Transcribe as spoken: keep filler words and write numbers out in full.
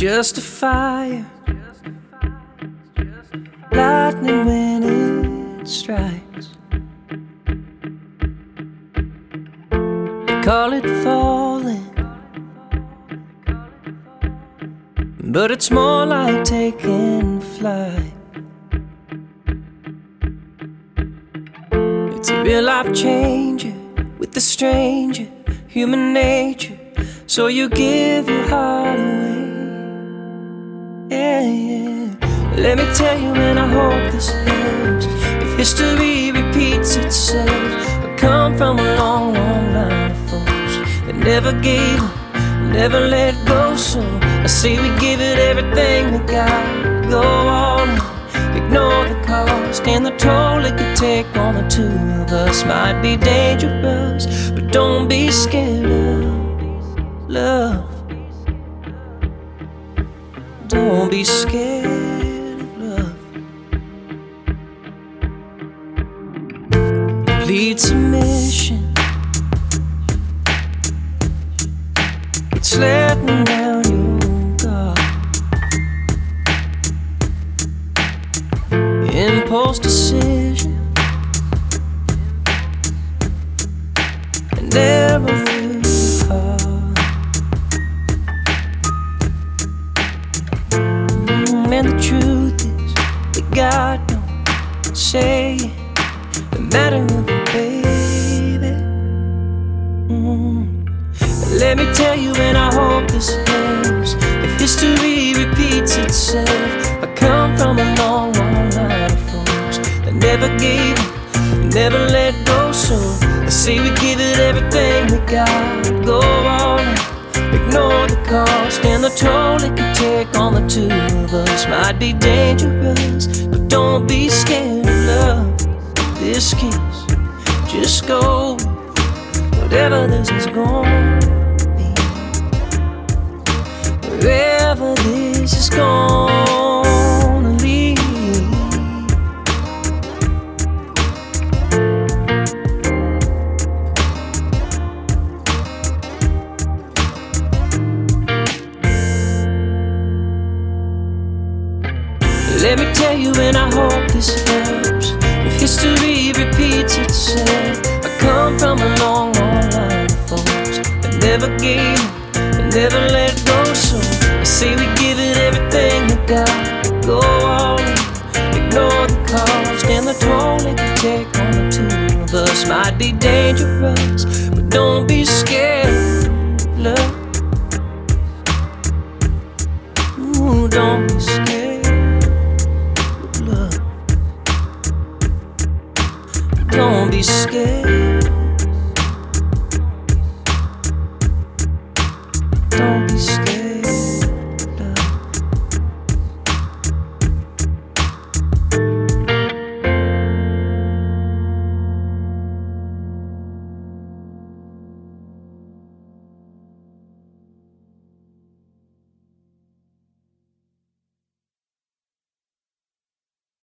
just a fire, lightning when it strikes. They call it falling, but it's more like taking flight. It's a real life changer with the stranger, human nature. So you give your heart away. Yeah, yeah. Let me tell you, and I hope this helps. If history repeats itself, I come from a long, long line of folks that never gave up, never let go. So I say we give it everything we got. Go all in, ignore the cost and the toll it could take on the two of us. Might be dangerous, but don't be scared of love. Don't be scared of love. Complete submission, it's letting down your guard. Impulse decision and everything hard. And the truth is, we got no say, no matter what, baby. Mm. Let me tell you, and I hope this helps. If history repeats itself, I come from a long, long line of folks that never gave up, never let go. So I say we give it everything we got. Go all in, ignore the cost and the toll it could take on the two of us. Might be dangerous, but don't be scared of love. This kiss, just go whatever this is gonna be, wherever this is gonna lead. Let me tell you, and I hope this helps. If history repeats itself, I come from a long, long line of folks that never gave up, and never let go. So I say we give it everything we got. Go all in, ignore the cost and the toll it could take on the two of us. Might be dangerous, but don't be scared of love. Ooh, don't be scared. Don't be scared.